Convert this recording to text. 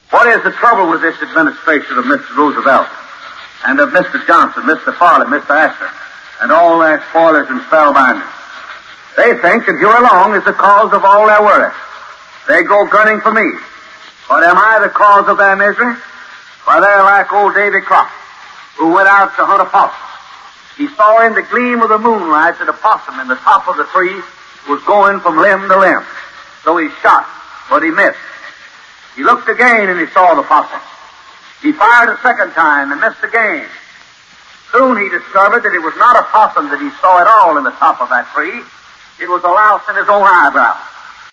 What is the trouble with this administration of Mr. Roosevelt and of Mr. Johnson, Mr. Farley, Mr. Astor, and all their spoilers and spellbinders? They think that you alone is the cause of all their worry. They go gunning for me. But am I the cause of their misery? Why, they're like old Davy Crockett, who went out to hunt a possum. He saw in the gleam of the moonlight that a possum in the top of the tree was going from limb to limb. So he shot, but he missed. He looked again and he saw the possum. He fired a second time and missed again. Soon he discovered that it was not a possum that he saw at all in the top of that tree. It was a louse in his own eyebrow.